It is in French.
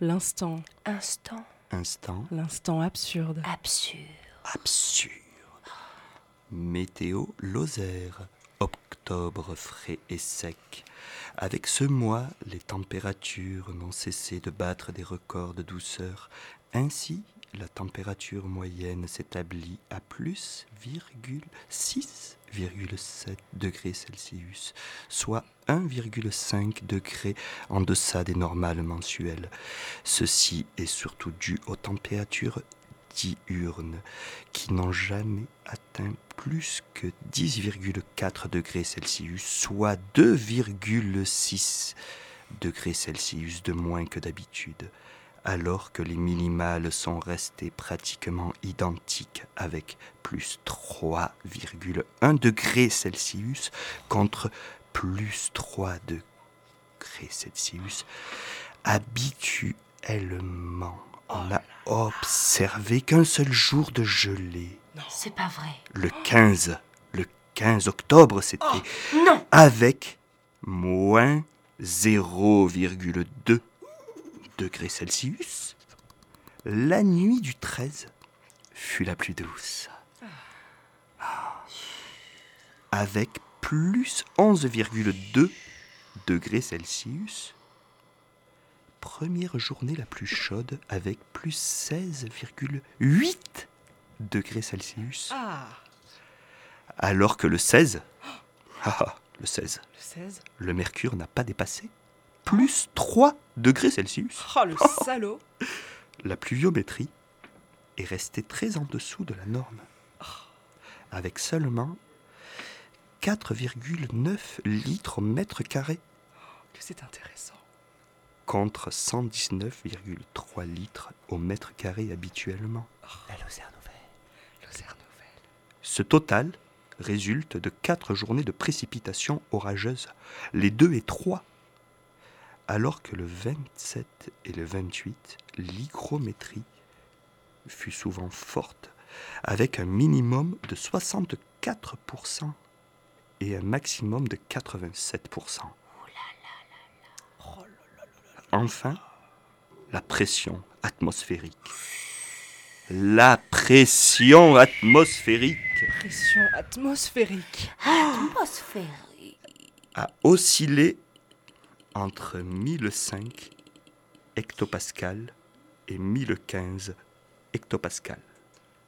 L'instant. Instant. Instant. L'instant absurde. Absurde. Absurde. Météo Lozère. Octobre frais et sec. Avec ce mois, les températures n'ont cessé de battre des records de douceur. Ainsi, la température moyenne s'établit à plus 6,7 degrés Celsius, soit 1,5 degré en deçà des normales mensuelles. Ceci est surtout dû aux températures diurnes qui n'ont jamais atteint plus que 10,4 degrés Celsius, soit 2,6 degrés Celsius de moins que d'habitude, alors que les minimales sont restées pratiquement identiques avec plus 3,1 degrés Celsius contre plus 3 degrés Celsius habituellement. On n'a observé qu'un seul jour de gelée. Non. C'est pas vrai. Le 15 octobre, c'était. Non. Avec moins 0,2 degrés Celsius. La nuit du 13 fut la plus douce. Avec plus 11,2 degrés Celsius. Première journée la plus chaude avec plus 16,8 degrés Celsius. Ah. Alors que le 16, le 16, Le 16. le mercure n'a pas dépassé plus 3 degrés Celsius. Oh, le salaud. La pluviométrie est restée très en dessous de la norme, avec seulement 4,9 litres au mètre carré, Que c'est intéressant. contre 119,3 litres au mètre carré habituellement. La Lozère Nouvelle. Lozère Nouvelle. Ce total résulte de 4 journées de précipitations orageuses, les 2 et 3, alors que le 27 et le 28, l'hygrométrie fut souvent forte, avec un minimum de 64% et un maximum de 87%. Enfin, la pression atmosphérique. La pression atmosphérique Pression atmosphérique. Atmosphérique. a oscillé entre 1005 hectopascales et 1015 hectopascales.